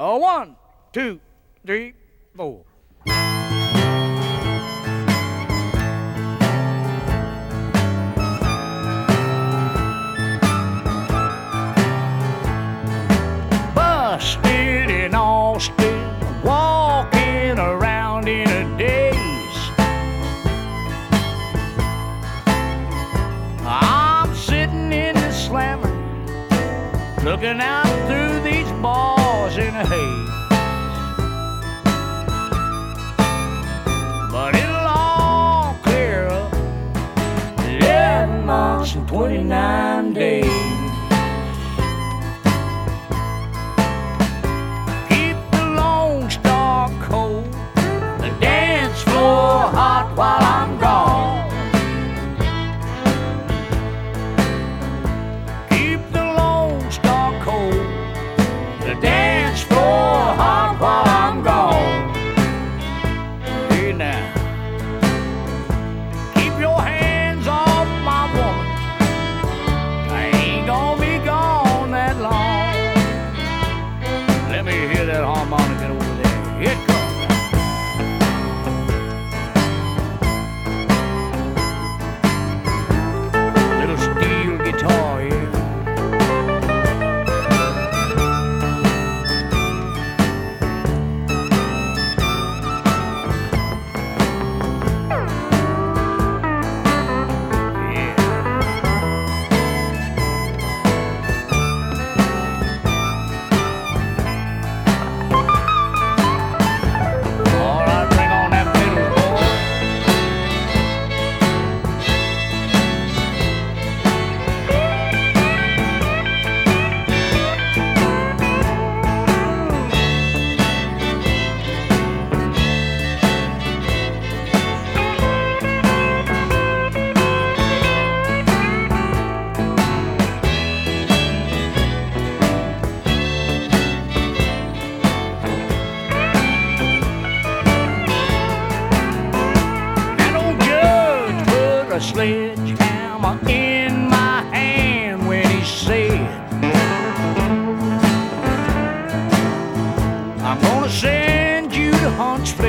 One, two, three, four. Busted in Austin, walking around in a daze. I'm sitting in the slammer, looking out through these bars in a haze. But it'll all clear up 11 months and 29 days. Keep the Lone Star cold, the dance floor hot while I'm gone. Keep the Lone Star cold, the dance floor hot while I'm gone. Hey now, keep your hands off my woman. I ain't gonna be gone that long. Let me hear that harmonica over there. Here it comes. Little steel guitar here. All right, bring on that fiddle, boy. That old judge put a sledgehammer in my hand when he said, I'm gonna send you to Huntsville